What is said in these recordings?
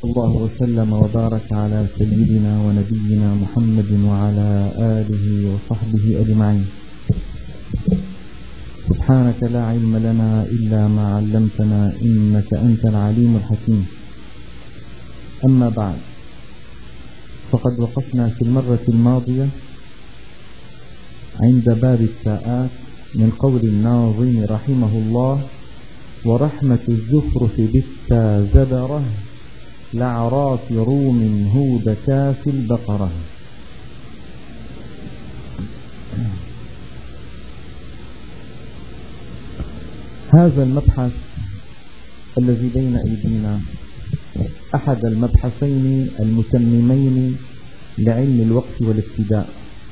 الله وسلم وبارك على سيدنا ونبينا محمد وعلى آله وصحبه أجمعين. سبحانك لا علم لنا إلا ما علمتنا إنك أنت العليم الحكيم. أما بعد، فقد وقفنا في المرة الماضية عند باب التاءات من قول الناظم رحمه الله: ورحمة الزخرف بالتا زبره لعراف روم هود كاف البقرة. هذا المبحث الذي بين أيدينا أحد المبحثين المتممين لعلم الوقت والابتداء،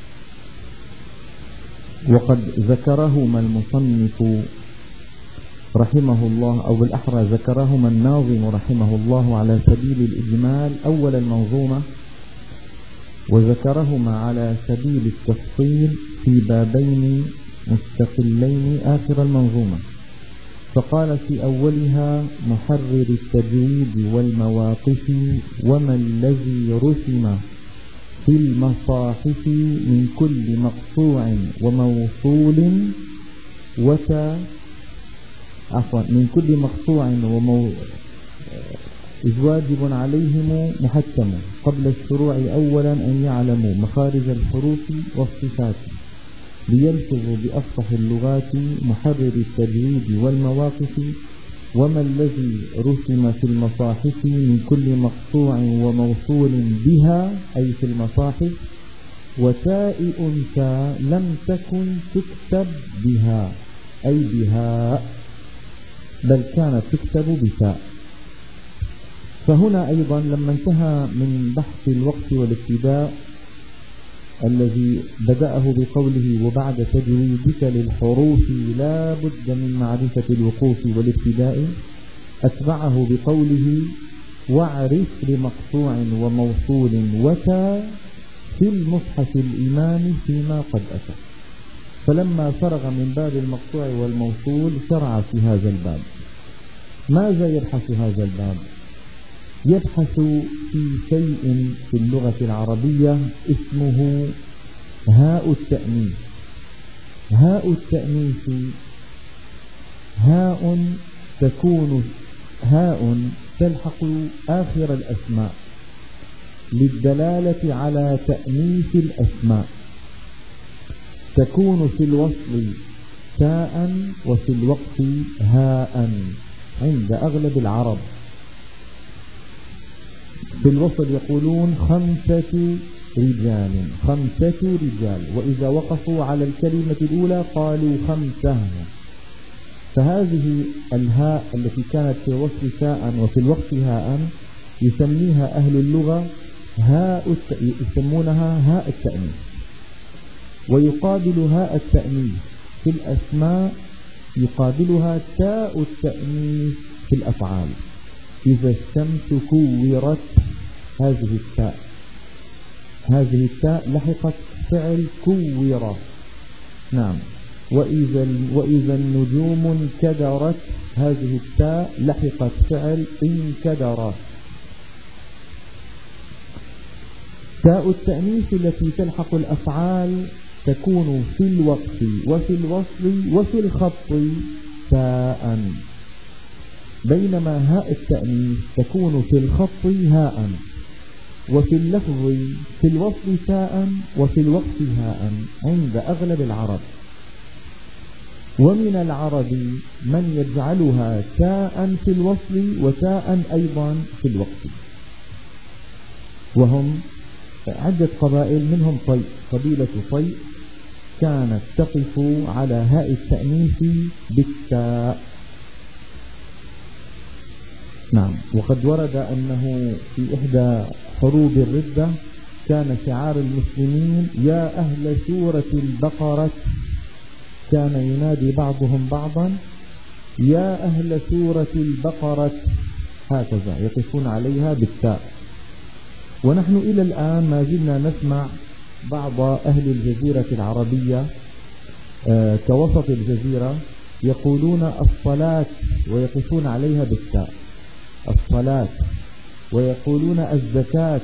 وقد ذكرهما المصنف رحمه الله، أو بالأحرى ذكرهما الناظم رحمه الله على سبيل الإجمال أول المنظومة، وذكرهما على سبيل التفصيل في بابين مستقلين آخر المنظومة. فقال في أولها: محرر التجويد والمواقف وما الذي رسم في المصاحف من كل مقطوع وموصول من كل مقطوع إذ واجب عليهم محتم قبل الشروع أولا أن يعلموا مخارج الحروف والصفات ليلفظوا بأفصح اللغات. محرر التجويد والمواقف وما الذي رسم في المصاحف من كل مقطوع وموصول بها، أي في المصاحف، وتاء أنثى لم تكن تكتب بها، أي بها، بل كانت تكتب بتاء. فهنا أيضا لما انتهى من بحث الوقت والابتداء الذي بدأه بقوله: وبعد تجويدك للحروف لا بد من معرفة الوقوف والابتداء، أتبعه بقوله: واعرف لمقطوع وموصول وتاء في المصحف الإمام فيما قد أتى. فلما فرغ من باب المقطوع والموصول شرع في هذا الباب. ماذا يبحث هذا الباب؟ يبحث في شيء في اللغة العربية اسمه هاء التأنيث. هاء التأنيث هاء تلحق آخر الأسماء للدلالة على تأنيث الأسماء، تكون في الوصل تاء وفي الوقف هاء عند أغلب العرب. في الوصل يقولون 5 رجال، وإذا وقفوا على الكلمة الأولى قالوا 5. فهذه الهاء التي كانت في الوصل تاء وفي الوقف هاء يسميها أهل اللغة يسمونها هاء التأنيث. ويقابل هاء التأنيث في الأسماء يقابلها تاء التأنيث في الأفعال. إذا الشمس كورت، هذه التاء لحقت فعل كور. نعم. وإذا النجوم انكدرت، هذه التاء لحقت فعل انكدر. تاء التأنيث التي تلحق الأفعال تكون في الوقف وفي الوصل وفي الخط تاء، بينما هاء التأنيث تكون في الخط هاء، وفي اللفظ في الوصل تاء وفي الوقف هاء عند أغلب العرب. ومن العرب من يجعلها تاء في الوصل وتاء أيضا في الوقف، وهم عدة قبائل، منهم طي، قبيلة طي كانت تقف على هاء التأنيث بالتاء. نعم. وقد ورد أنه في إحدى حروب الردة كان شعار المسلمين: يا أهل سورة البقرة. كان ينادي بعضهم بعضا: يا أهل سورة البقرة، هكذا يقفون عليها بالتاء. ونحن إلى الآن ما زلنا نسمع بعض أهل الجزيرة العربية كوسط الجزيرة يقولون الصلاة ويقفون عليها بالتاء، الصلاة. ويقولون الزكاة،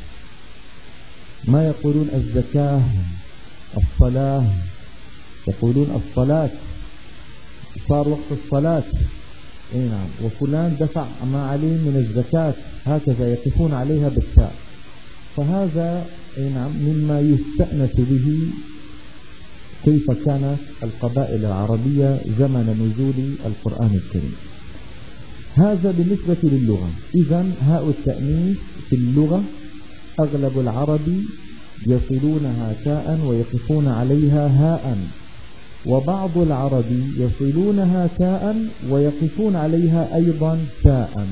ما يقولون الزكاة. الصلاة يقولون الصلاة، صار وقت الصلاة، نعم، وفلان دفع ما عليه من الزكاة، هكذا يقفون عليها بالتاء. فهذا نعم مما يستأنس به كيف كانت القبائل العربية زمن نزول القرآن الكريم. هذا بالنسبة للغة. إذن هاء التأنيث في اللغة أغلب العرب يصلونها تاء ويقفون عليها هاء، وبعض العرب يصلونها تاء ويقفون عليها أيضا تاء.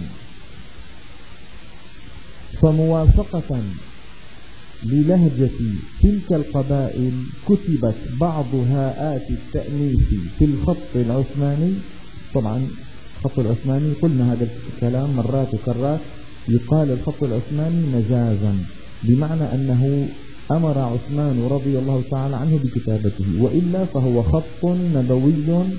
فموافقة للهجة تلك القبائل كتبت بعض هاءات التأنيث في الخط العثماني. طبعا الخط العثماني قلنا هذا الكلام مرات وكرات، يقال الخط العثماني مجازا، بمعنى أنه أمر عثمان رضي الله تعالى عنه بكتابته، وإلا فهو خط نبوي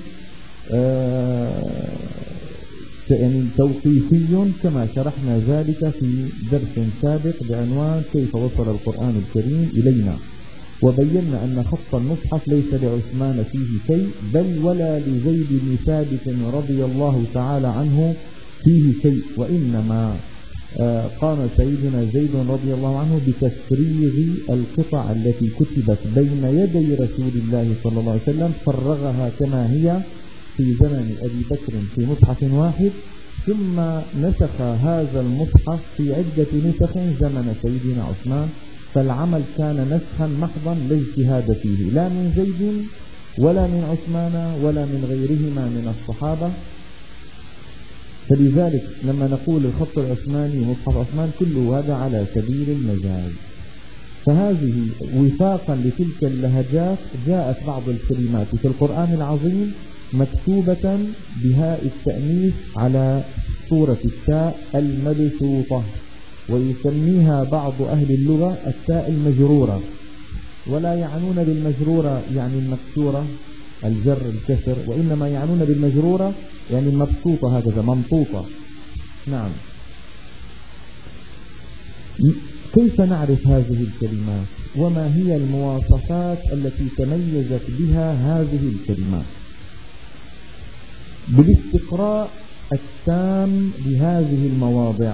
يعني توقيفي، كما شرحنا ذلك في درس سابق بعنوان كيف وصل القرآن الكريم إلينا، وبينا أن خط المصحف ليس لعثمان فيه شيء، بل ولا لزيد بن ثابت رضي الله تعالى عنه فيه شيء، وإنما قام سيدنا زيد رضي الله عنه بتفريغ القطع التي كتبت بين يدي رسول الله صلى الله عليه وسلم، فرغها كما هي في زمن أبي بكر في مصحف واحد، ثم نسخ هذا المصحف في عدة نسخ زمن سيدنا عثمان. فالعمل كان نسخا محضا لا اجتهاد فيه، لا من زيد ولا من عثمان ولا من غيرهما من الصحابة. فلذلك لما نقول الخط العثماني مصحف عثمان كله هذا على سبيل المجاز. فهذه وفاقا لتلك اللهجات جاءت بعض الكلمات في القرآن العظيم مكتوبة بهاء التأنيث على صورة التاء المبسوطة، ويسميها بعض أهل اللغة التاء المجرورة، ولا يعنون بالمجرورة يعني المكسورة الجر الكسر، وإنما يعنون بالمجرورة يعني المبسوطة هكذا ممطوطة. نعم. كيف نعرف هذه الكلمات وما هي المواصفات التي تميزت بها هذه الكلمات؟ بالاستقراء التام لهذه المواضع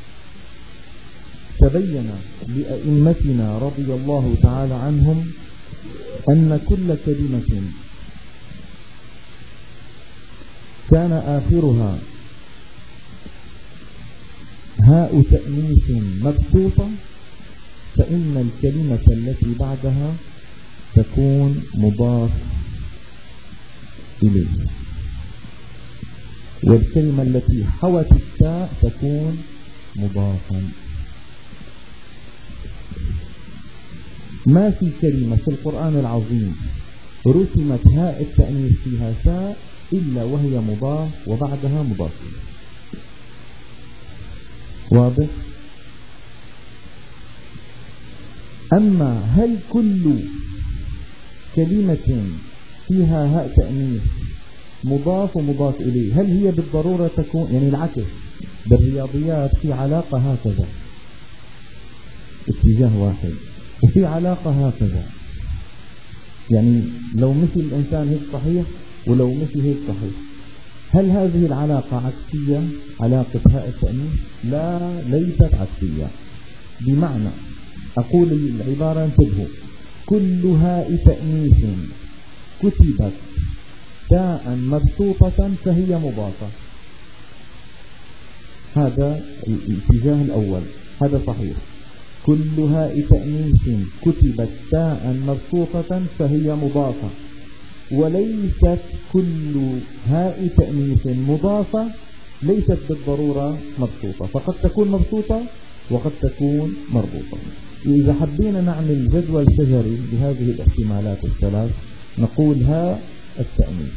تبين لأئمتنا رضي الله تعالى عنهم أن كل كلمة كان آخرها هاء تأنيث مبسوطة فإن الكلمة التي بعدها تكون مضاف إليه، والكلمة التي حوت التاء تكون مضافا. ما في كلمة في القرآن العظيم رسمت هاء التأنيث فيها تاء إلا وهي مضاف وبعدها مضاف. واضح؟ أما هل كل كلمة فيها هاء تأنيث مضاف ومضاف إليه هل هي بالضرورة تكون يعني العكس؟ بالرياضيات في علاقة هكذا اتجاه واحد، وفي علاقة هكذا، يعني لو مشي الإنسان هيك صحيح ولو مشي هيك صحيح. هل هذه العلاقة عكسية علاقة هاء التأنيث؟ لا، ليست عكسية. بمعنى أقول العبارة انتبهوا: كل هاء تأنيث كتبت تاء مبسوطة فهي مضافة. هذا الاتجاه الأول، هذا صحيح. كل هاء تأنيث كتبت تاء مبسوطة فهي مضافة، وليست كل هاء تأنيث مضافة ليست بالضرورة مبسوطة، فقد تكون مبسوطة وقد تكون مربوطة. إذا حبينا نعمل جدول شجري بهذه الاحتمالات الثلاث نقول هاء التأنيث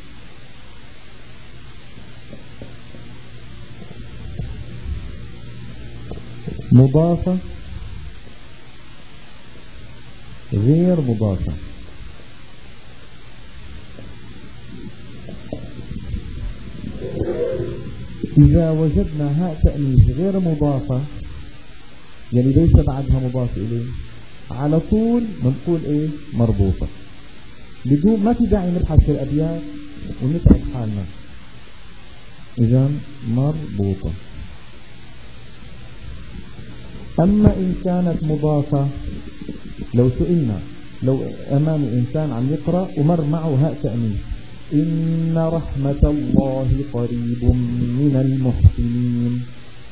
مضافة غير مضافة، إذا وجدنا هاء تأنيث غير مضافة، يعني ليس بعدها مضاف إليه، على طول بنقول إيه؟ مربوطة، بدون ما في داعي نبحث في الأبيات ونتعب حالنا. إذا مربوطة. أما إن كانت مضافة، لو سئلنا، لو أمامي إنسان عم يقرأ ومر معه هاء تأنيث، إن رحمة الله قريب من المحسنين،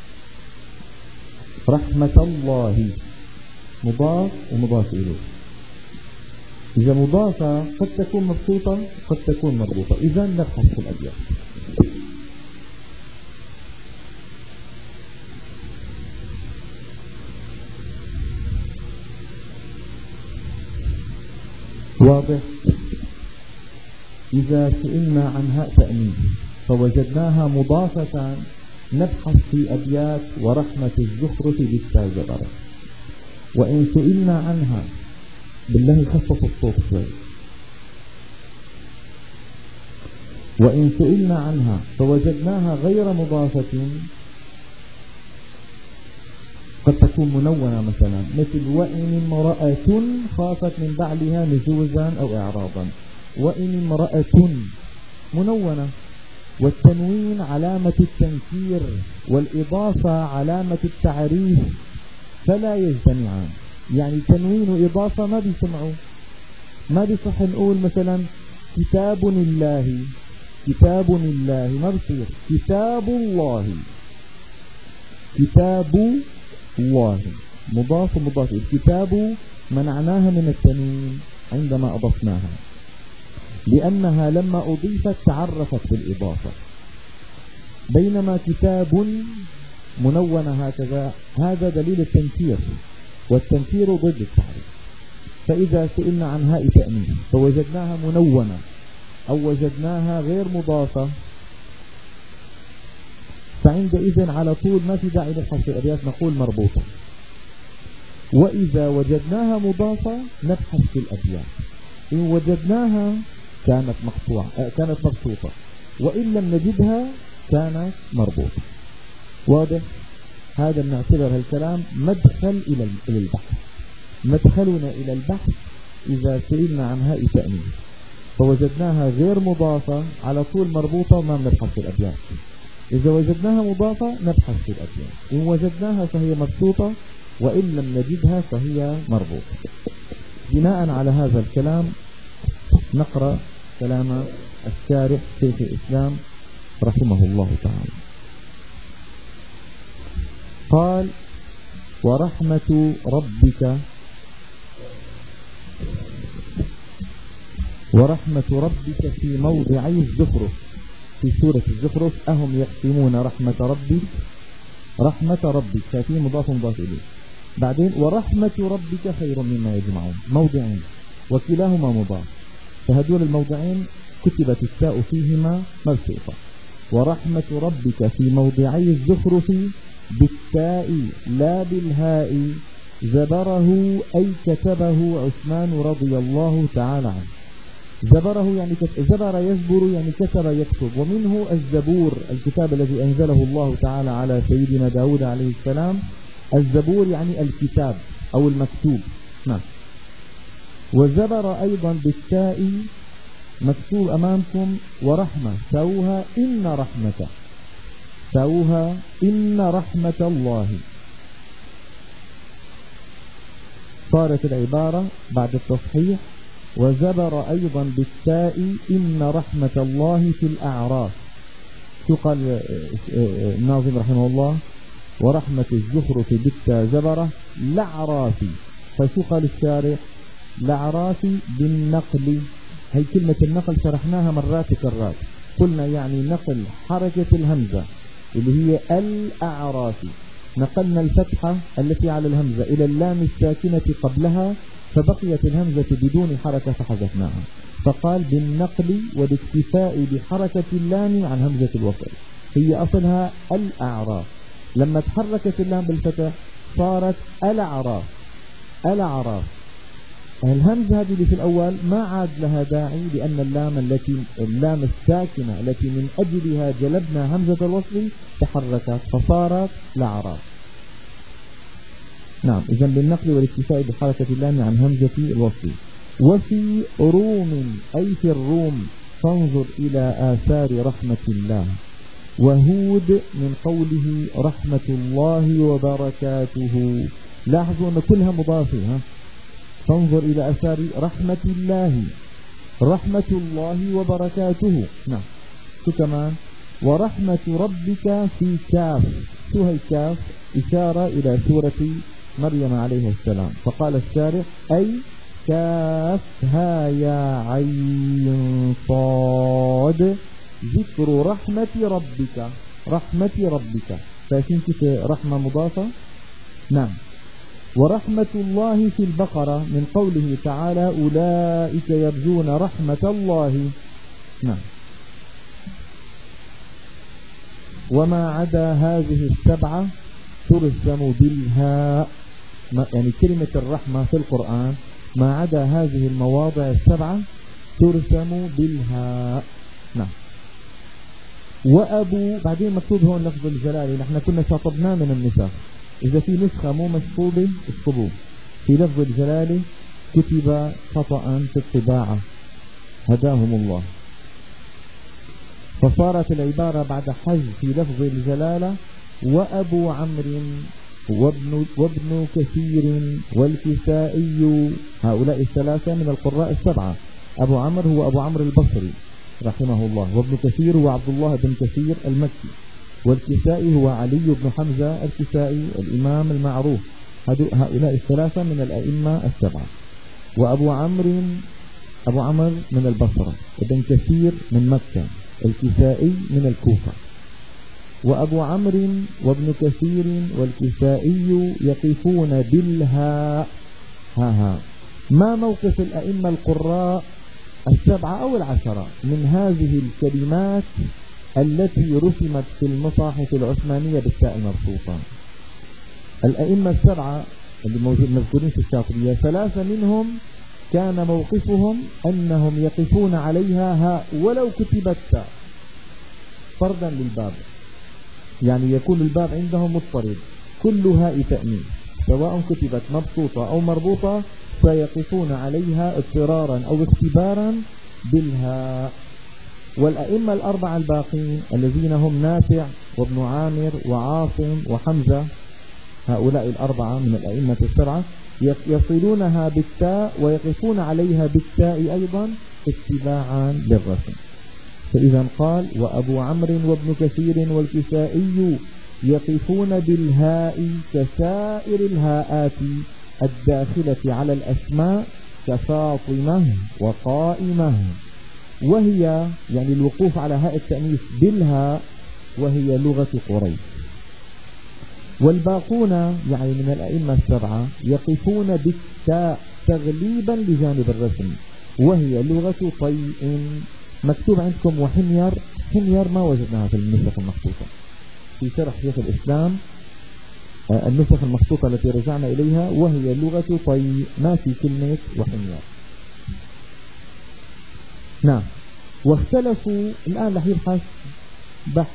رحمة الله مضاف ومضاف إليه. إذا مضافة قد تكون مبسوطة قد تكون مربوطة، إذا نبحث في الأبيات. واضح؟ إذا سئلنا عن هاء تأنيث فوجدناها مضافة نبحث في أبيات ورحمة الزخرف بالتاء زبرة. وإن سئلنا عنها، بالله خفف الصوت شوي، وإن سئلنا عنها فوجدناها غير مضافة، قد تكون منونة مثلا، مثل وإن امرأة خافت من بعلها نشوزا أو إعراضا، وإن امرأة منونة، والتنوين علامة التنكير والإضافة علامة التعريف فلا يجتمعان. يعني تنوين وإضافة ما بيسمعوا، ما بيصح نقول مثلا كتاب الله، كتاب الله ما بصير، كتاب الله، كتاب الله مضاف ومضاف. الكتاب منعناها من التنوين عندما أضفناها، لأنها لما أضيفت تعرفت بالإضافة، بينما كتاب منونة هكذا هذا دليل التنكير، والتنكير ضد التعريف. فإذا سئلنا عن هاء تأنيث فوجدناها منونة أو وجدناها غير مضافة، فعندئذ على طول ما في داعي نبحث في الأبيات، نقول مربوطة. وإذا وجدناها مضافة نبحث في الأبيات، إن وجدناها كانت مقطوعة كانت مبسوطة، وإن لم نجدها كانت مربوطة. واضح؟ هذا بنعتبر الكلام مدخل إلى البحث. مدخلنا إلى البحث إذا سئلنا عن هاء تأنيث فوجدناها غير مضافة على طول مربوطة وما بنبحث في الأبيات. إذا وجدناها مضافة نبحث في الأبيات، إن وجدناها فهي مبسوطة، وإن لم نجدها فهي مربوطة. بناء على هذا الكلام نقرأ كلام الشارح شيخ الإسلام رحمه الله تعالى. قال: ورحمة ربك في موضعي الزخرف، في سورة الزخرف، أهم يقسمون رحمة ربك ففي مضاف إليه. بعدين ورحمة ربك خير مما يجمعون، موضعين وكلاهما مضاف، فهدول الموضعين كتبت التاء فيهما مبسوطة. ورحمة ربك في موضعي الزخرف بالتاء لا بالهاء، زبره أي كتبه عثمان رضي الله تعالى عنه. زبره يعني زبر يزبر يعني كتب يكتب، ومنه الزبور الكتاب الذي أنزله الله تعالى على سيدنا داود عليه السلام. الزبور يعني الكتاب أو المكتوب. نعم. وزبر أيضا بالتاء مكتوب أمامكم ورحمة، سوها إن رحمة الله. صارت العبارة بعد التصحيح وزبر أيضا بالتاء إن رحمة الله في الأعراف. شو قال الناظم رحمه الله؟ ورحمة الزخرف بالتاء زبره لعرافي. فشو قال الشارح؟ لعرافي بالنقل. هي كلمة النقل شرحناها مرات كرات، قلنا يعني نقل حركة الهمزة اللي هي الأعراف، نقلنا الفتحة التي على الهمزة إلى اللام الساكنة قبلها، فبقيت الهمزة بدون حركة فحذفناها، فقال بالنقل والاكتفاء بحركة اللام عن همزة الوصل. هي أصلها الأعراف، لما تحركت اللام بالفتح صارت الأعراف. الهمزة هذه اللي في الأول ما عاد لها داعي، لأن اللام الساكنة التي من أجلها جلبنا همزة الوصل تحركت فصارت لعراب. نعم، إذا بالنقل والاكتفاء بحركة اللام عن همزة الوصل. وفي روم أي في الروم فانظر إلى آثار رحمة الله. وهود من قوله رحمة الله وبركاته، لاحظوا أن كلها مضافة. فانظر إلى آثار رحمة الله، رحمة الله وبركاته. نعم، شو كمان؟ ورحمة ربك في كاف. شو هي كاف؟ إشارة إلى سورة مريم عليه السلام. فقال الشارح أي كاف ها يا عين صاد ذكر رحمة ربك، رحمة ربك. فاكين كيف رحمة مضافة؟ نعم. ورحمة الله في البقرة من قوله تعالى أولئك يرجون رحمة الله. نعم. وما عدا هذه السبعة ترسم بالهاء، يعني كلمة الرحمة في القرآن ما عدا هذه المواضع السبعة ترسم بالهاء. نعم. وأبو، بعدين مكتوب هون لفظ الجلالة، نحن كنا شاطبناه من النسخ، إذا في نسخة مو مشطوبة اكتبوه. في لفظ الجلالة كتب خطأ في الطباعة هداهم الله، فصارت العبارة بعد حذف في لفظ الجلالة وأبو عمرو وابن كثير والكسائي. هؤلاء الثلاثة من القراء السبعة. أبو عمرو هو أبو عمرو البصري رحمه الله، وابن كثير هو عبد الله بن كثير المكي، والكسائي هو علي بن حمزة الكسائي الإمام المعروف. هؤلاء الثلاثة من الأئمة السبعة. وأبو عمرو من البصرة، ابن كثير من مكة، الكسائي من الكوفة. وأبو عمرو وابن كثير والكسائي يقفون بالهاء. ها ما موقف الأئمة القراء السبعة أو العشرة من هذه الكلمات التي رسمت في المصاحف العثمانية بالتاء المبسوطة؟ الأئمة السبعة اللي مذكورين في الشاطبية، ثلاثة منهم كان موقفهم أنهم يقفون عليها هاء ولو كتبت تاء فردا للباب، يعني يكون الباب عندهم مضطرد كل هاء تأنيث سواء كتبت مبسوطة أو مربوطة، فيقفون عليها اضطرارا أو اختبارا بالهاء. والأئمة الأربعة الباقين الذين هم نافع وابن عامر وعاصم وحمزة، هؤلاء الأربعة من الأئمة السبعة يصلونها بالتاء ويقفون عليها بالتاء أيضا اتباعا للرسم. فإذا قال وأبو عمرو وابن كثير والكسائي يقفون بالهاء كسائر الهاءات الداخلة على الأسماء كفاطمة وقائمة، وهي يعني الوقوف على هاء التأنيث بالهاء وهي لغة قريش. والباقون يعني من الأئمة السبعة يقفون بالتاء تغليبا لجانب الرسم وهي لغة طيء. مكتوب عندكم وحمير، حمير ما وجدناها في النسخ المخطوطة. في شرح شيخ الإسلام النسخ المخطوطة التي رجعنا إليها وهي لغة طيء، ما في كلمة وحمير. نعم. واختلفوا الآن رح يبحث بحث.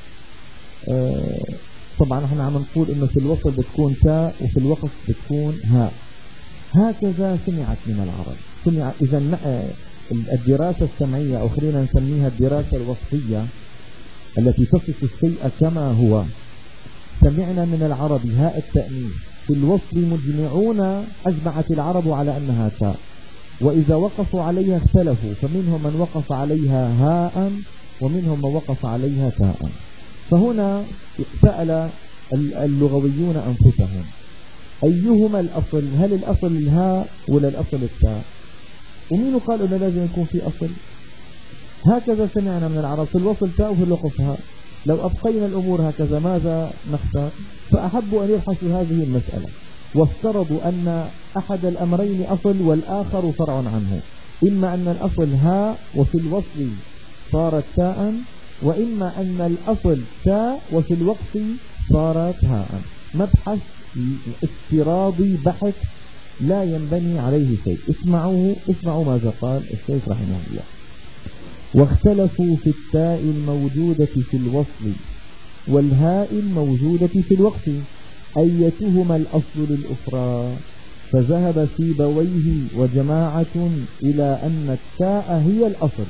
طبعا احنا عم نقول انه في الوصل بتكون تاء وفي الوقف بتكون هاء، هكذا سمعت من العرب. سمع اذا الدراسة السمعية او خلينا نسميها الدراسة الوصفية التي تصف الشيء كما هو، سمعنا من العرب هاء التأنيث في الوصل مجمعون، أجمعت العرب على أنها تاء، وإذا وقفوا عليها اختلفوا، فمنهم من وقف عليها هاء ومنهم من وقف عليها تاء. فهنا سأل اللغويون أنفسهم أيهما الأصل، هل الأصل الهاء ولا الأصل التاء؟ ومين قال أنه لازم يكون في أصل؟ هكذا سمعنا من العرب في الوصل تاء وفي الوقف هاء. لو أبقينا الأمور هكذا ماذا نخسر؟ فأحبوا أن يبحثوا هذه المسألة، وافترضوا أن أحد الأمرين أصل والآخر فرع عنه، إما أن الأصل هاء وفي الوصل صارت تاء، وإما أن الأصل تاء وفي الوقف صارت هاء. مبحث افتراضي بحث لا ينبني عليه شيء. اسمعوا ماذا قال الشيخ رحمه الله. واختلفوا في التاء الموجودة في الوصل والهاء الموجودة في الوقف أيتهما الأصل للأخرى، فذهب سيبويه وجماعة إلى أن التاء هي الأصل،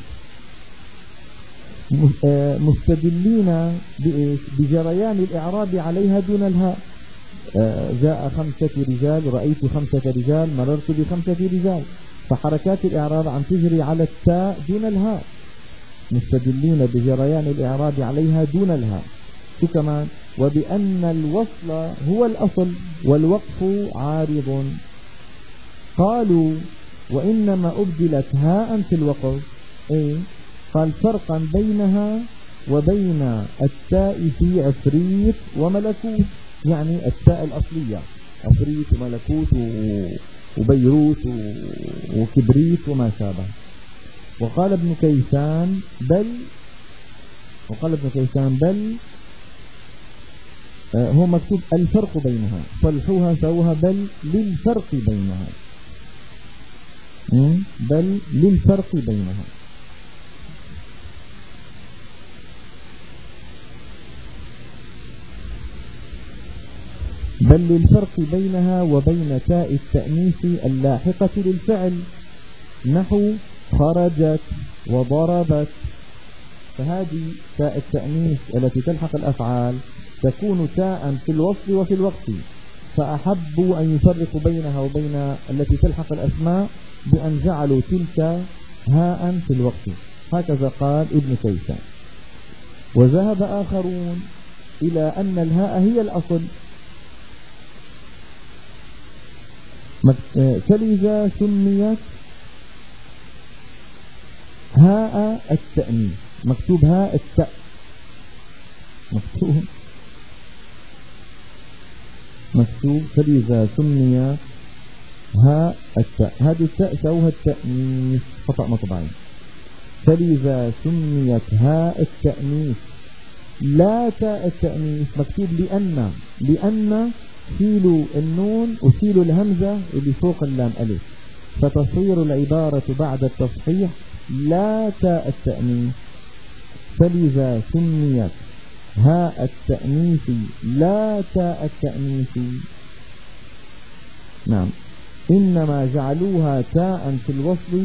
مستدلين بجريان الإعراب عليها دون الهاء. جاء 5 رجال، رأيت 5 رجال، مررت ب5 رجال، فحركات الإعراب عم تجري على التاء دون الهاء، مستدلين بجريان الإعراب عليها دون الهاء. شو كمان؟ وبأن الوصل هو الأصل والوقف عارض. قالوا وإنما أبدلت هاء في الوقف. قال فرقا بينها وبين التاء في عفريت وملكوت، يعني التاء الأصلية عفريت وملكوت وبيروت وكبريت وما شابه. وقال ابن كيسان بل هو مكتوب الفرق بينها، صلحوها سووها بل للفرق بينها، بل للفرق بينها. بل للفرق بينها وبين تاء التأنيث اللاحقة للفعل، نحو خرجت وضربت. فهذه تاء التأنيث التي تلحق الأفعال تكون تاء في الوصل وفي الوقت، فأحبوا أن يفرقوا بينها وبين التي تلحق الأسماء بأن جعلوا تلك هاء في الوقت. هكذا قال ابن كيسان. وذهب آخرون إلى أن الهاء هي الأصل، فلذا سميت هاء التأنيث. مكتوب هاء التاء، مكتوب فلذا سمي هاء التاء. هذه التاء سووها التأنيث، خطأ مطبعي. فلذا سميت هاء التأنيث لا تاء التأنيث. مكتوب لأن شيلوا النون وشيلوا الهمزة اللي فوق اللام ألف، فتصير العبارة بعد التصحيح لا تاء التأنيث. فلذا سميت هاء التأنيث لا تاء التأنيث. نعم، إنما جعلوها تاء في الوصل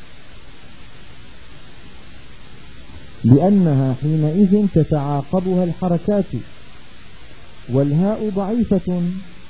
لأنها حينئذ تتعاقبها الحركات، والهاء ضعيفة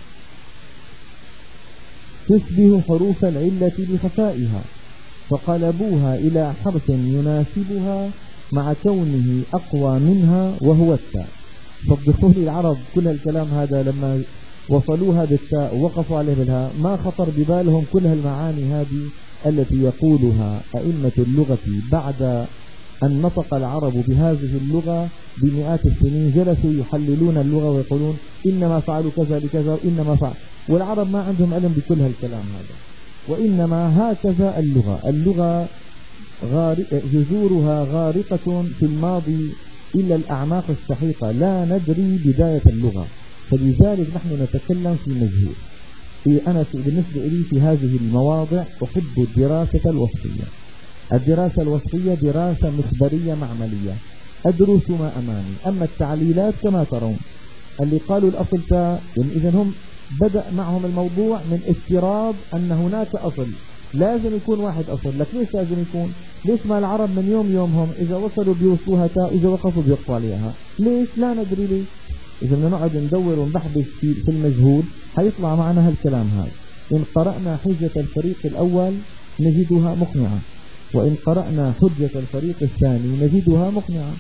تشبه حروف العلة بخفائها، فقلبوها إلى حرف يناسبها مع كونه أقوى منها وهو التاء. فالدخول العرب كل الكلام هذا لما وصلوها بالتاء ووقفوا عليه بالهاء ما خطر ببالهم كل هالمعاني هذه التي يقولها أئمة اللغة بعد أن نطق العرب بهذه اللغة بمئات السنين. جلسوا يحللون اللغة ويقولون إنما فعلوا كذا لكذا إنما فعل، والعرب ما عندهم علم بكل هالكلام هذا. وإنما هكذا اللغة جذورها غارقة في الماضي إلى الأعماق السحيقة، لا ندري بداية اللغة، فلذلك نحن نتكلم في مجهول. أنا بالنسبة لي في هذه المواضع أحب الدراسة الوصفية. الدراسة الوصفية دراسة مخبرية معملية، أدرس ما أمامي. أما التعليلات كما ترون اللي قالوا الأصل تاء، يعني إذن هم بدأ معهم الموضوع من افتراض أن هناك أصل، لازم يكون واحد أصل. لك ليش لازم يكون؟ ليش ما العرب من يومهم إذا وصلوا بيوصلوها تاء، إذا وقفوا بيقفوا عليها؟ ليش؟ لا ندري ليش. إذا بدنا نقعد ندور ونبحث في المجهول حيطلع معنا هالكلام هذا. إن قرأنا حجة الفريق الأول نجدها مقنعة، وإن قرأنا حجة الفريق الثاني نجدها مقنعة.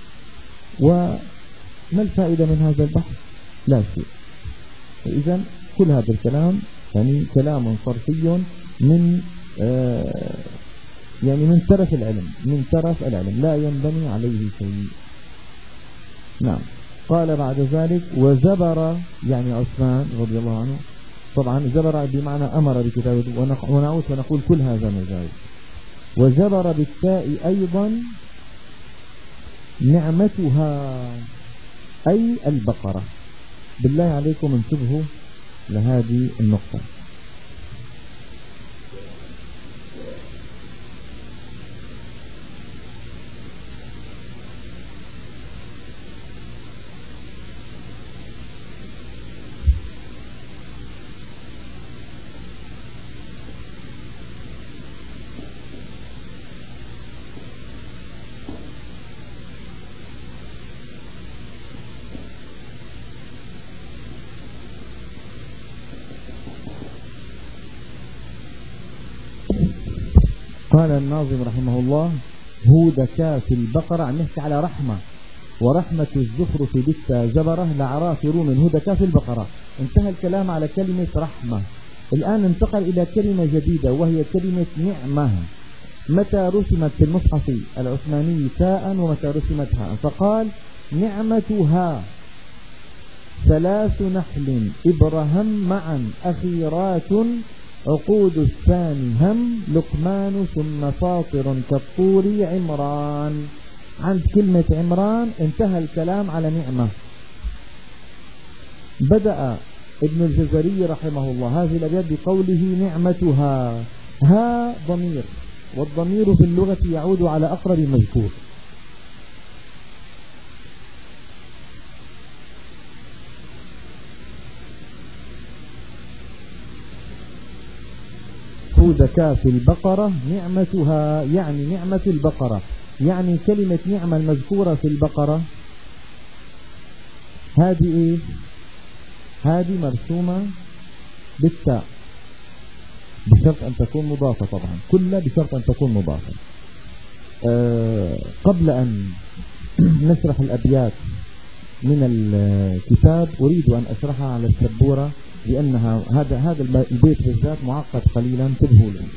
وما الفائدة من هذا البحث؟ لا شيء. إذن كل هذا الكلام يعني كلام صرفي من يعني من ترف العلم لا ينبني عليه شيء. نعم. قال بعد ذلك وزبر، يعني عثمان رضي الله عنه، طبعا زبر بمعنى أمر بكتابه، ونعود ونقول كل هذا مجاز. وزبر بالتاء أيضا نعمتها أي البقرة. بالله عليكم انتبهوا لهذه النقطة. قال الناظم رحمه الله: هود كاف البقرة، عم نحكي على رحمة، ورحمة الزخرف بالتا زبرة لعراف روم هود كاف البقرة. انتهى الكلام على كلمة رحمة. الآن انتقل إلى كلمة جديدة وهي كلمة نعمة. متى رسمت في المصحف العثماني تاء ومتى رسمت هاء؟ فقال: نعمتها 3 نحل إبرهم معا أخيرات عقود الثاني هم لقمان ثم فاطر كالطور عمران. عند كلمة عمران انتهى الكلام على نعمة. بدأ ابن الجزري رحمه الله هذه الأبيات بقوله: نعمتها، ها ضمير، والضمير في اللغة يعود على أقرب مذكور. هود كاف البقرة نعمتها، يعني نعمة البقرة، يعني كلمة نعمة المذكورة في البقرة هذه ايه؟ هذه مرسومة بالتاء بشرط أن تكون مضافة، طبعا كلها بشرط أن تكون مضافة. قبل أن نشرح الأبيات من الكتاب أريد أن أشرحها على السبورة، لأنها هذا البيت بالذات معقد قليلا، انتبهوا له.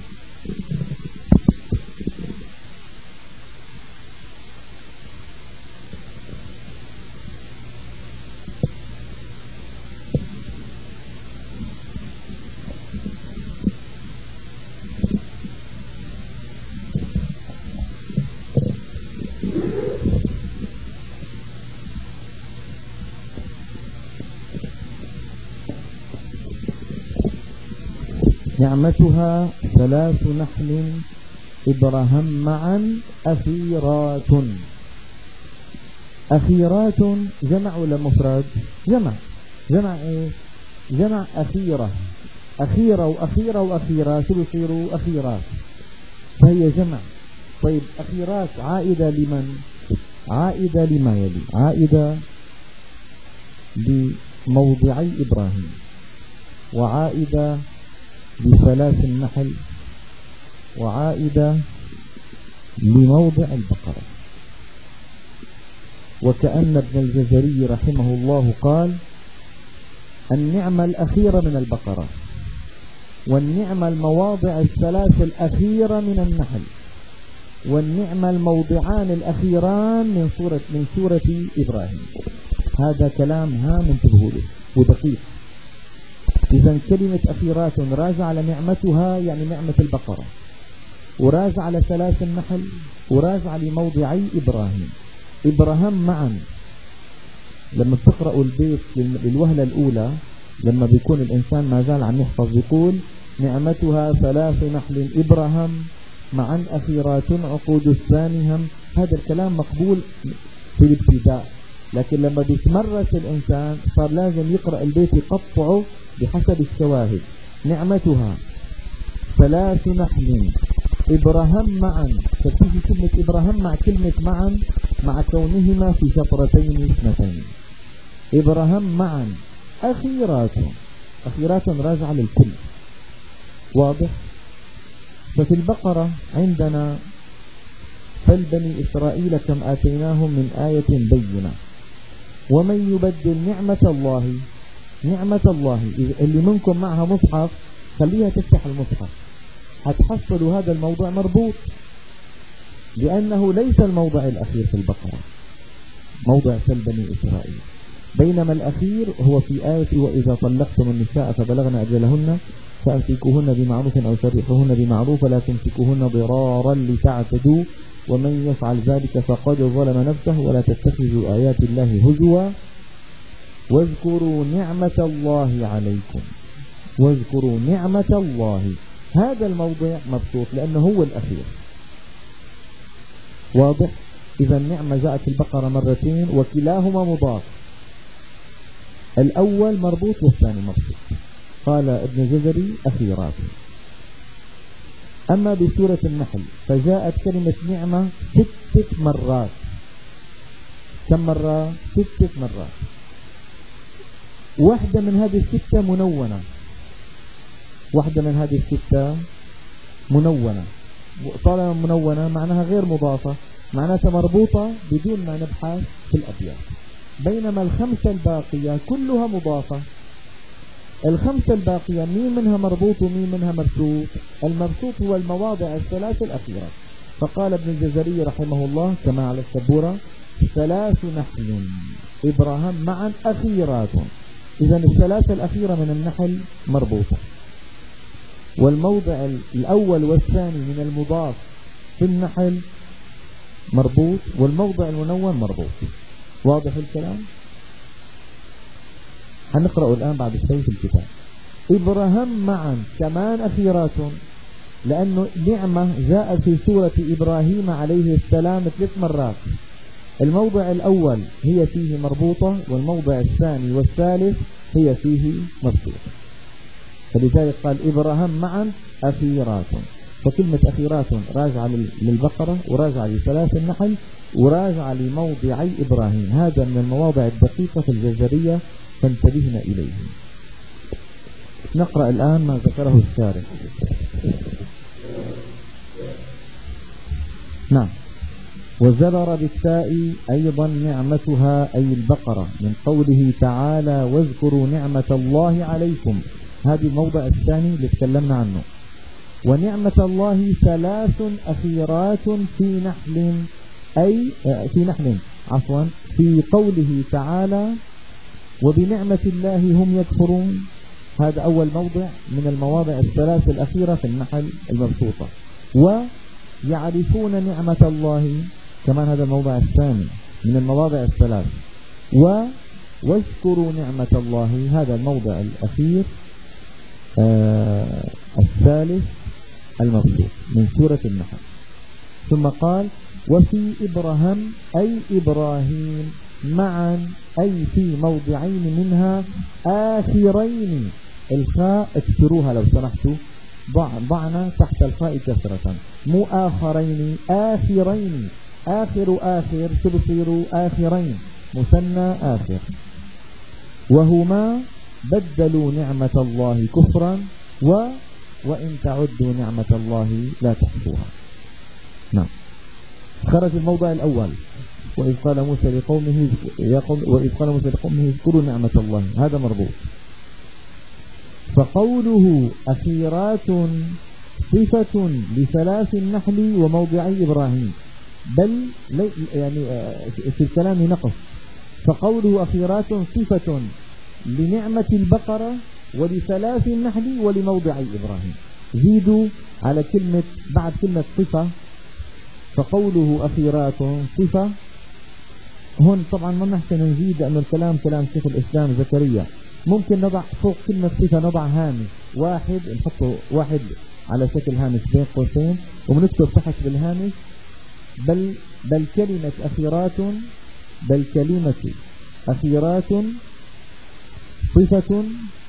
نعمتها 3 نحل إبرهم معا أخيرات. أخيرات جمع ولا مفرد؟ جمع. جمع إيه؟ جمع أخيرة. أخيرة وأخيرة وأخيرة شو بيصيروا؟ أخيرات، فهي جمع. طيب أخيرات عائدة لمن؟ عائدة لما يلي، عائدة لموضعي إبراهيم، وعائدة ب3 النحل، وعائدة لموضع البقرة. وكأن ابن الجزري رحمه الله قال: النعمة الأخيرة من البقرة، والنعمة المواضع 3 الأخيرة من النحل، والنعمة الموضعان الأخيران من سورة إبراهيم. هذا كلام هام انتبهوا له ودقيق. إذا كلمة أخيرات راجع على نعمتها يعني نعمة البقرة، وراجع على 3 النحل، وراجع لموضعي إبراهيم. إبراهيم معا. لما بتقرأوا البيت للوهلة الأولى، لما بيكون الإنسان ما زال عم يحفظ، بيقول: نعمتها 3 نحل إبراهيم معا أخيرات عقود الثاني هم. هذا الكلام مقبول في الابتداء، لكن لما بيتمرس الإنسان صار لازم يقرأ البيت يقطعه بحسب الشواهد. نعمتها 3 نحل إبراهيم معا، فتيجي كلمة إبراهيم مع كلمة معا مع كونهما في شطرتين 2. إبراهيم معا أخيرات. أخيرات راجعة للكل، واضح؟ ففي البقرة عندنا: فالبني إسرائيل كم آتيناهم من آية بينة ومن يبدل نعمة الله. اللي منكم معها مصحف خليها تفتح المصحف، هتحصلوا هذا الموضوع مربوط، لأنه ليس الموضع الأخير في البقرة موضع فالبني إسرائيل، بينما الأخير هو في آية: وإذا طلقتم النساء فبلغن أجلهن فأمسكوهن بمعروف أو سرحوهن بمعروف ولا تمسكوهن ضرارا لتعتدوا ومن يفعل ذلك فقد ظلم نفسه ولا تتخذوا آيات الله هزوا واذكروا نعمة الله عليكم. واذكروا نعمة الله. هذا الموضع مبسوط لأنه هو الأخير، واضح؟ إذا النعمة جاءت في البقرة مرتين وكلاهما مضاف، الأول مربوط والثاني مبسوط. قال ابن جزري: أخيرات. أما بسورة النحل فجاءت كلمة نعمة 6 مرات. كم مرة؟ 6 مرات. واحدة من هذه 6 منونة، واحدة من هذه 6 منونة، طالما منونة معناها غير مضافة، معناتها مربوطة بدون ما نبحث في الأبيات. بينما الخمسة الباقية كلها مضافة. الخمسة الباقية مين منها مربوط ومين منها مبسوط؟ المبسوط هو المواضع الثلاث الأخيرة. فقال ابن الجزري رحمه الله كما على السبورة: 3 نحل إبراهام معا أخيرات. إذا الثلاثة الأخيرة من النحل مربوطة، والموضع الأول والثاني من المضاف في النحل مربوط، والموضع المنون مربوط. واضح الكلام؟ هنقرأ الآن بعد شوي في الكتاب. إبراهام معا كمان أخيرات، لأنه نعمة جاء في سورة إبراهيم عليه السلام 3 مرات. الموضع الأول هي فيه مربوطة، والموضع الثاني والثالث هي فيه مبسوطة، فلذلك قال إبراهام معا أخيرات. فكلمة أخيرات راجعة للبقرة، وراجعة لثلاث النحل، وراجعة لموضعي إبراهيم. هذا من المواضع الدقيقة في الجزرية، فانتبهنا إليه. نقرأ الآن ما ذكره الشارح. نعم. وزبر بالتاء أيضا نعمتها أي البقرة، من قوله تعالى: واذكروا نعمة الله عليكم. هذه الموضع الثاني اللي تكلمنا عنه. ونعمة الله 3 أخيرات في نحل، أي في قوله تعالى: وبنعمة الله هم يكفرون. هذا أول موضع من المواضع الثلاث الأخيرة في النحل المبسوطة. ويعرفون نعمة الله كمان، هذا الموضع الثاني من المواضع الثلاث. واذكروا نعمة الله، هذا الموضع الأخير الثالث المبسوط من سورة النحل. ثم قال: وفي إبراهام أي إبراهيم معا، أي في موضعين منها آخرين. الخاء اكسروها لو سمحتوا، ضعنا تحت الخاء كسرة، مو آخرين، آخرين. آخر تبصروا آخرين، مثنى آخر. وهما بدلوا نعمة الله كفرا، وإن تعدوا نعمة الله لا تحصوها. نعم. خرج الموضع الأول: وإذ قال موسى لقومه اذكروا نعمة الله، هذا مربوط. فقوله أخيرات صفة ل3 النحل وموضعي إبراهيم، بل يعني في الكلام نقص. فقوله أخيرات صفة لنعمة البقرة ول3 النحل ولموضعي إبراهيم. زيدوا على كلمة بعد كلمة صفة. فقوله أخيرات صفة، هون طبعا ما نحسن نزيد لأنه الكلام كلام شيخ الإسلام زكريا. ممكن نضع فوق كلمة صفة نضع هامش واحد، نحطه واحد على شكل هامش بين قوسين، وبنكتب تحت بالهامش: بل كلمة أخيرات صفة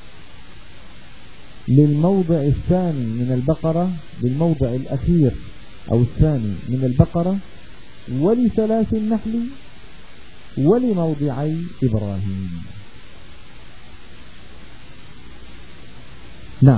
للموضع الثاني من البقرة، للموضع الأخير أو الثاني من البقرة، ول3 النحل، ولموضعي إبراهيم. نعم.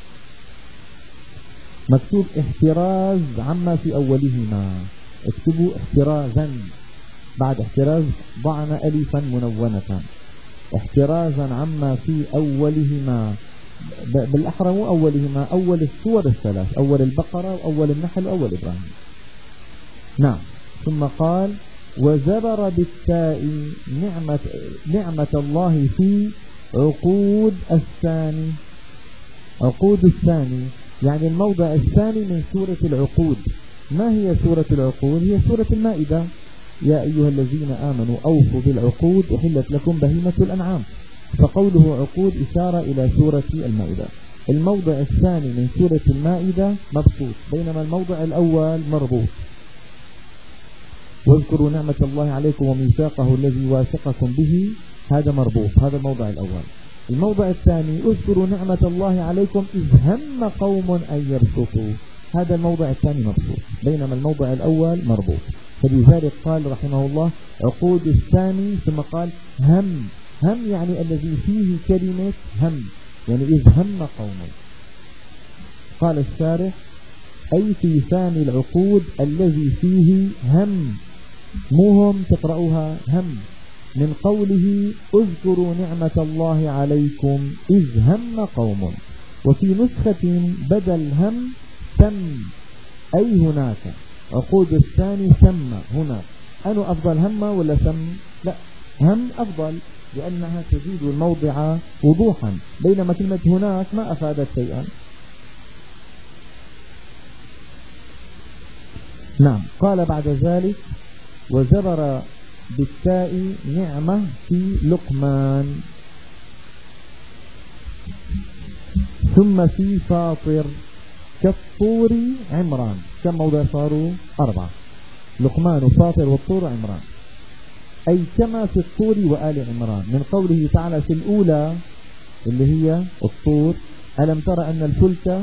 مكتوب احتراز عما في أولهما، اكتبوا احترازا، بعد احتراز ضعنا ألفا منونة. احترازا عما في أولهما، بالأحرى مو أولهما، أول السور الثلاث، أول البقرة وأول النحل وأول إبراهيم. نعم. ثم قال: وزبر بالتاء نعمة الله في عقود الثاني. عقود الثاني يعني الموضع الثاني من سورة العقود. ما هي سورة العقود؟ هي سورة المائدة: يا أيها الذين آمنوا أوفوا بالعقود أحلت لكم بهيمة الأنعام. فقوله عقود إشارة إلى سورة المائدة. الموضع الثاني من سورة المائدة مبسوط، بينما الموضع الأول مربوط. واذكروا نعمة الله عليكم وميثاقه الذي واثقكم به، هذا مربوط، هذا الموضع الأول. الموضع الثاني: اذكروا نعمة الله عليكم إذ هم قوم أن يبسطوا، هذا الموضع الثاني مبسوط، بينما الموضع الأول مربوط. فلذلك قال رحمه الله: عقود الثاني، ثم قال هم يعني الذي فيه كلمة هم، يعني إذ هم قوم. قال الشارح: أي في ثاني العقود الذي فيه هم، موهم تقرأوها هم، من قوله اذكروا نعمة الله عليكم إذ هم قوم. وفي نسخة بدل هم تم، أي هناك عقود الثاني ثم هنا. أنو أفضل هم ولا ثم؟ لا، هم أفضل لأنها تزيد الموضع وضوحا، بينما كلمة هناك ما أفادت شيئا. نعم. قال بعد ذلك وزبر بالتاء نعمة في لقمان، ثم في فاطر كالطور عمران. كم موضع صاروا؟ 4. لقمان وفاطر والطور عمران، أي كما في الطور وآل عمران، من قوله تعالى في الأولى اللي هي الطور ألم ترى أن الفلك،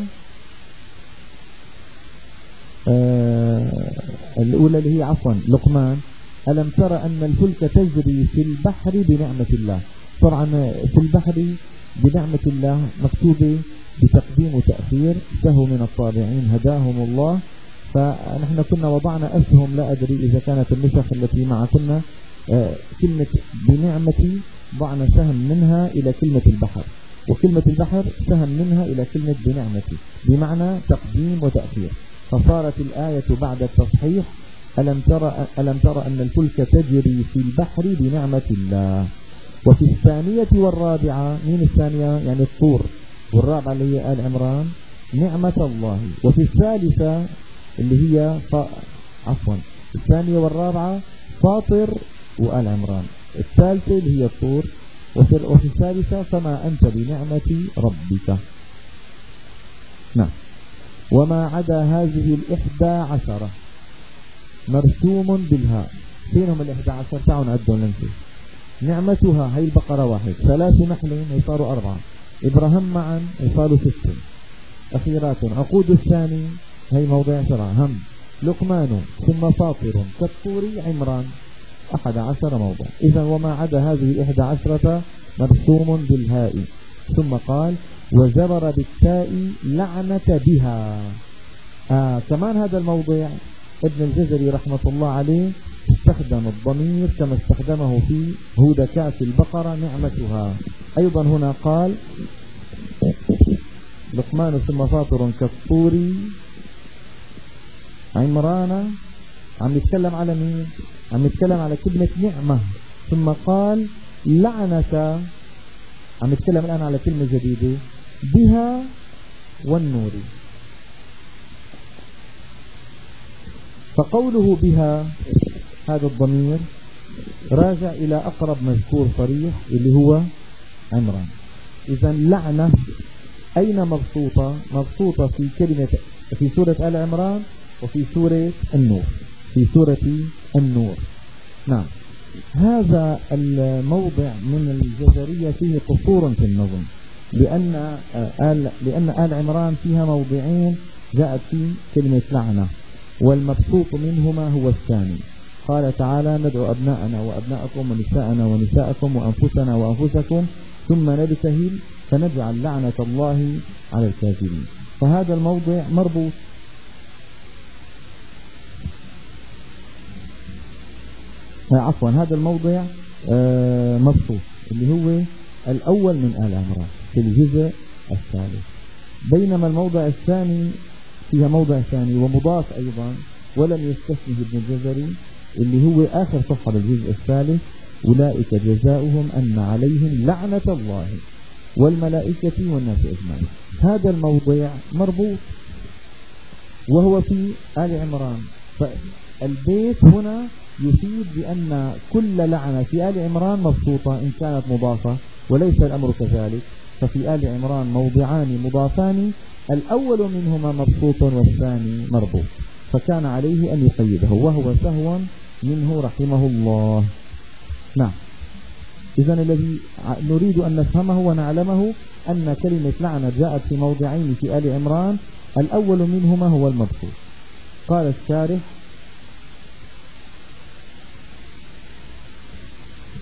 الأولى اللي هي عفوا لقمان، ألم ترى أن الفلك تجري في البحر بنعمة الله. طبعا في البحر بنعمة الله مكتوبة بتقديم وتأخير، سهوا من الطابعين هداهم الله. فنحن كنا وضعنا أسهم، لا أدري إذا كانت النسخ التي معكنا كلمة بنعمة ضعنا سهم منها إلى كلمة البحر، وكلمة البحر سهم منها إلى كلمة بنعمة، بمعنى تقديم وتأخير. فصارت الآية بعد التصحيح ألم ترى أن الفلك تجري في البحر بنعمة الله. وفي الثانية والرابعة، مين الثانية؟ يعني الطور، والرابعة اللي هي آل عمران نعمة الله. وفي الثالثة اللي هي الثانية والرابعة فاطر وآل عمران، الثالثة اللي هي الطور، وفي الثالثة فما أنت بنعمة ربك. نعم. وما عدا هذه 11 مرسوم بالهاء. فينهم 11؟ تعالوا نعدهم ننسي. نعمتها هي البقرة 1، 3 نحل يصاروا 4، إبراهيم معا يصاروا 6، أخيرات عقود الثاني هي موضع 7 هم، لقمان ثم فاطر كالطور عمران 11 موضع. إذا وما عدا هذه 11 مرسوم بالهاء. ثم قال وزبر بالتاء لعنة بها. كمان هذا الموضع ابن الجزري رحمة الله عليه استخدم الضمير كما استخدمه في هودكاء في البقرة نعمتها. أيضا هنا قال لقمان ثم فاطر كالطور عمران، عم يتكلم على مين؟ عم يتكلم على كلمة نعمة. ثم قال لعنة، عم يتكلم الآن على كلمة جديدة بها والنور. فقوله بها هذا الضمير راجع إلى أقرب مذكور صريح اللي هو عمران. إذا لعنة أين مبسوطة؟ مبسوطة في كلمة في سورة آل عمران وفي سورة النور، في سورة النور. نعم. هذا الموضع من الجزرية فيه قصور في النظم، لأن آل عمران فيها موضعين جاءت فيه كلمة لعنة، والمبسوط منهما هو الثاني. قال تعالى ندعو أبناءنا وأبناءكم ونساءنا ونساءكم وأنفسنا وأنفسكم ثم نبتهل فنجعل لعنة الله على الكاذبين. فهذا الموضع مربوط. هذا الموضع مبسوط اللي هو الأول من آل عمران في الجزء الثالث، بينما الموضع الثاني فيها موضع ثاني ومضاف أيضا ولم يستثنه ابن الجزري اللي هو آخر صفحة بالجزء الثالث أولئك جزاؤهم أن عليهم لعنة الله والملائكة والناس أجمعين. هذا الموضع مربوط وهو في آل عمران. فالبيت هنا يفيد بأن كل لعنة في آل عمران مبسوطة إن كانت مضافة، وليس الأمر كذلك. ففي آل عمران موضعان مضافان، الأول منهما مبسوط والثاني مربوط، فكان عليه أن يقيده وهو سهوا منه رحمه الله. نعم. إذن الذي نريد أن نفهمه ونعلمه أن كلمة لعنة جاءت في موضعين في آل عمران، الأول منهما هو المبسوط. قال الشارح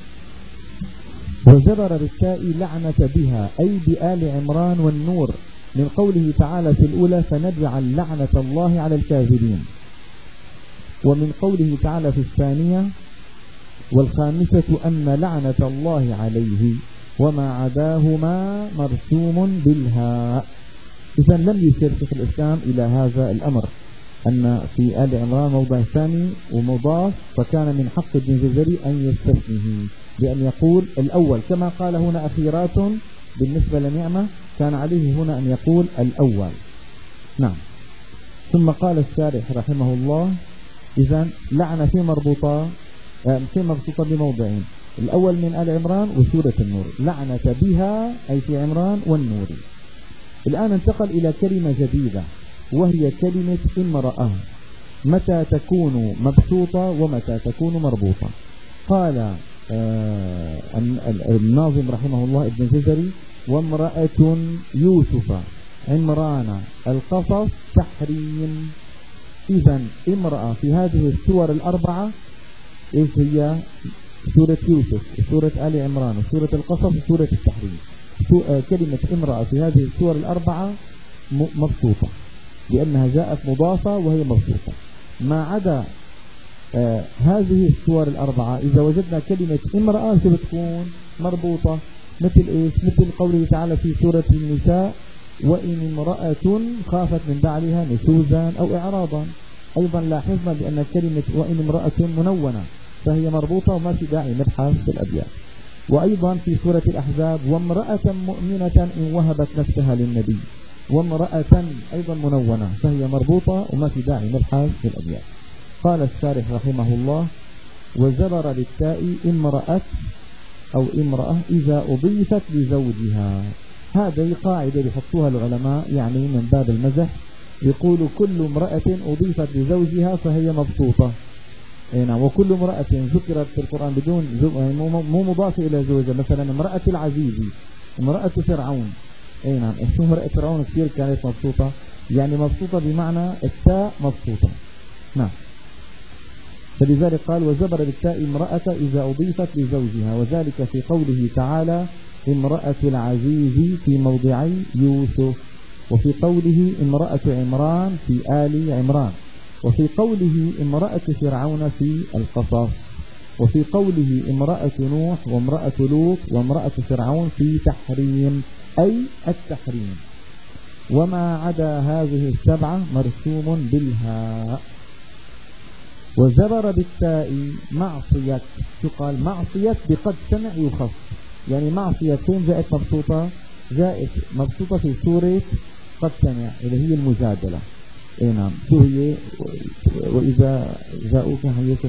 وزبر بالتاء لعنة بها أي بآل عمران والنور من قوله تعالى في الأولى فنجعل لعنة الله على الكاذبين، ومن قوله تعالى في الثانية والخامسة أن لعنة الله عليه وما عداهما مرسوم بالهاء. إذا لم يشير شيخ الإسلام إلى هذا الأمر أن في آل عمران موضع ثاني ومضاف، فكان من حق ابن الجزري أن يستثنيه بأن يقول الأول كما قال هنا أخيرات بالنسبة لنعمة، كان عليه هنا أن يقول الأول. نعم. ثم قال الشارح رحمه الله إذن لعنة في مربوطة بموضعين، الأول من آل عمران وسورة النور، لعنة بها أي في عمران والنور. الآن انتقل إلى كلمة جديدة وهي كلمة امرأة، متى تكون مبسوطة ومتى تكون مربوطة. قال الناظم رحمه الله ابن الجزري وامرأة يوسف عمران القصص تحريم. إذا امرأة في هذه السور الأربعة إيش هي؟ سورة يوسف وسورة آل عمران وسورة القصص وسورة التحريم. كلمة امرأة في هذه السور الأربعة مبسوطة لأنها جاءت مضافة وهي مبسوطة. ما عدا هذه السور الأربعة إذا وجدنا كلمة امرأة بتكون مربوطة، مثل إيش؟ مثل قوله تعالى في سورة النساء وإن امرأة خافت من بعلها نشوزا أو إعراضا. أيضا لاحظنا بأن كلمة وإن امرأة منونة فهي مربوطة وما في داعي نبحث في الأبيات. وأيضا في سورة الأحزاب وامرأة مؤمنة إن وهبت نفسها للنبي، وامرأة أيضا منونة فهي مربوطة وما في داعي نبحث في الأبيات. قال الشارح رحمه الله وزبر بالتاء امرأة أو امرأة إذا أضيفت لزوجها. هذه قاعدة يحطوها العلماء يعني من باب المزح، يقولوا كل امرأة أضيفت لزوجها فهي مبسوطة. نعم. وكل امرأة ذكرت في القرآن بدون مو مضافة إلى زوجها، مثلا امرأة العزيز، امرأة فرعون. نعم. اسم امرأة فرعون كثير كانت مبسوطة، يعني مبسوطة بمعنى التاء مبسوطة. نعم. فلذلك قال وزبر بالتاء امرأة إذا أضيفت لزوجها، وذلك في قوله تعالى امرأة العزيز في موضعي يوسف، وفي قوله امرأة عمران في آل عمران، وفي قوله امرأة فرعون في القصص، وفي قوله امرأة نوح وامرأة لوط وامرأة فرعون في تحريم أي التحريم. وما عدا هذه السبعة مرسوم بالهاء. وزبر بالتاء معصية، قال معصية بقد سمع يخص، يعني معصية فين جاءت مبسوطة؟ جاءت مبسوطة في سورة قد سمع اللي هي المجادلة. نعم. شو هي؟ وإذا جاءوك حيكم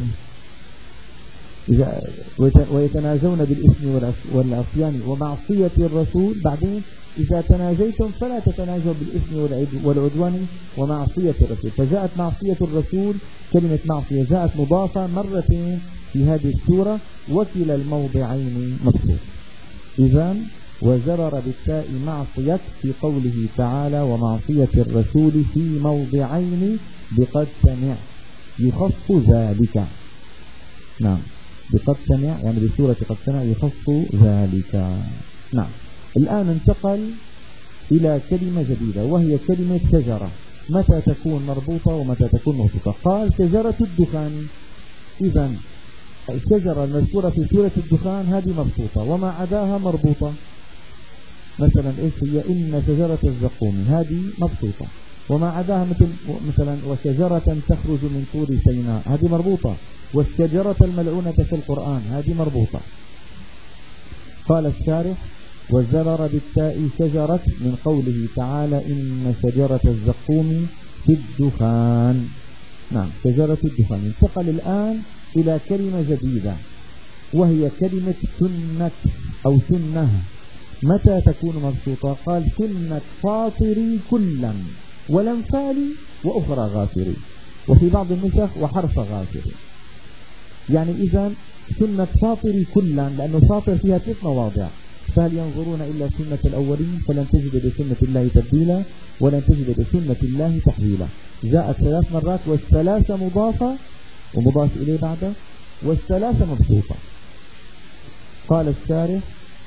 ويتناجون بالإثم والعصيان ومعصية الرسول. بعدين إذا تناجيتم فلا تتناجوا بالإثم والعدوان ومعصية الرسول. فجاءت معصية الرسول، كلمة معصية جاءت مضافة مرتين في هذه السورة وكلا الموضعين مبسوط. إذن وزرر بالتاء معصية في قوله تعالى ومعصية الرسول في موضعين بقد سمع يخص ذلك. نعم. بقد سمع يعني بسورة قد سمع يخص ذلك. نعم. الآن انتقل إلى كلمة جديدة وهي كلمة شجرة، متى تكون مربوطة ومتى تكون مبسوطة. قال شجرة الدخان. إذن الشجرة المذكورة في سورة الدخان هذه مبسوطة وما عداها مربوطة. مثلا إيش هي؟ إن شجرة الزقوم هذه مبسوطة، وما عداها مثلا وشجرة تخرج من طور سيناء هذه مربوطة، والشجرة الملعونة في القرآن هذه مربوطة. قال الشارح وزبر بالتاء شجرة من قوله تعالى إن شجرة الزقوم في الدخان. نعم. شجرة الدخان. انتقل الآن إلى كلمة جديدة وهي كلمة سنة أو سنة. متى تكون مبسوطة؟ قال سنة فاطري كلا والأنفال وأخرى غافري، وفي بعض النسخ وحرف غافري. يعني إذا سنة فاطري كلا، لأنه فاطر فيها 3 مواضع. فهل ينظرون إلا سنة الأولين فلن تجد بسنة الله تبديلا ولن تجد بسنة الله تحويلا. جاءت 3 مرات، والثلاثة مضافة ومضاف إليه بعده، والثلاثة مبسوطة. قال الشارح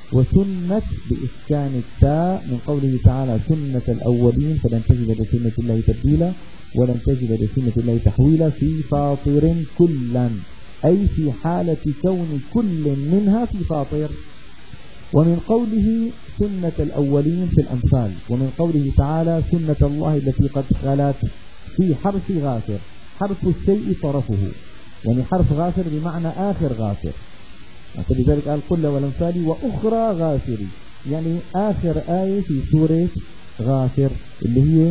وسنة بإسكان التاء من قوله تعالى سنة الأولين فلن تجد لسنة الله تبديلا ولن تجد لسنة الله تحويلا في فاطر كلا، أي في حالة كون كل منها في فاطر. ومن قوله سنة الأولين في الأمثال، ومن قوله تعالى سنة الله التي قد خلت في حرف غافر. حرف الشيء طرفه، يعني حرف غافر بمعنى آخر غافر، فلذلك قال قل والأمثال وأخرى غافر، يعني آخر آية في سورة غافر اللي هي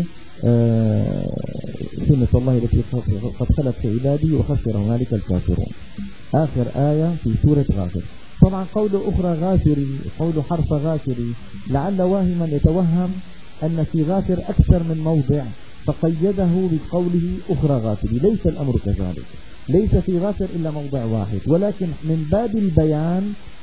سنة الله التي قد خلت في عباده وخسر هنالك الكافرون، آخر آية في سورة غافر. طبعا قول أخرى غافري، قول حرف غافري، لعل واهما يتوهم أن في غافر أكثر من موضع فقيده بقوله أخرى غافري. ليس الأمر كذلك، ليس في غافر إلا موضع واحد، ولكن من باب البيان